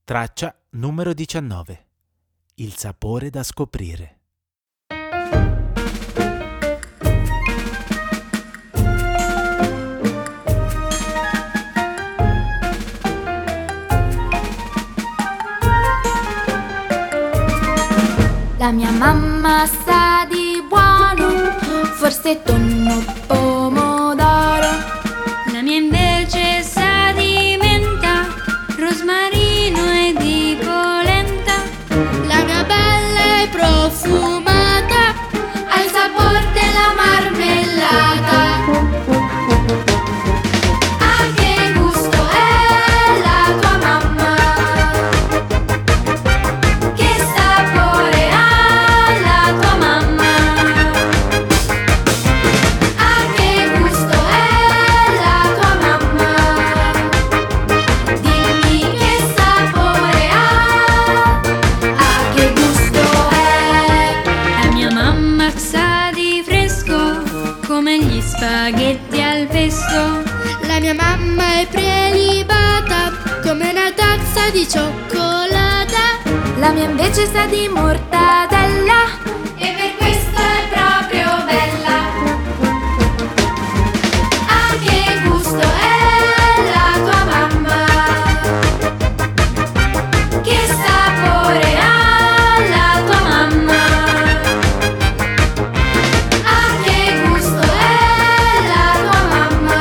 Traccia numero 19. Il sapore da scoprire. La mia mamma sa di buono, forse tonno, pomodoro. La mia invece sa di menta, rosmarino e di polenta. La mia bella è profumata, Ha il sapore della marmellata. Ah, che gusto è la tua mamma? Che sapore ha la tua mamma? Ah, che gusto è la tua mamma? Dimmi che sapore ha. Ah, che gusto è? La mia mamma sa di fresco, come gli spaghetti al pesto. la mia mamma è prelibata, come una tazza di cioccolata. La mia invece sa di mortadella, e per questo è proprio bella. Ah, che gusto è la tua mamma? Che sapore ha la tua mamma? Ah, che gusto è la tua mamma?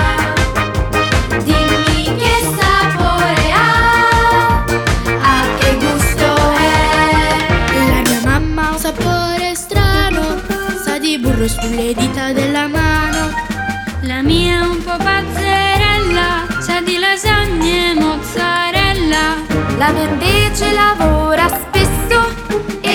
Dimmi che sapore ha. Ah, che gusto è? La mia mamma ha un sapore strano, sa di burro sulle dita della mano. La mia è un po' pazzerella, sa di lasagne e mozzarella. La mia invece lavora spesso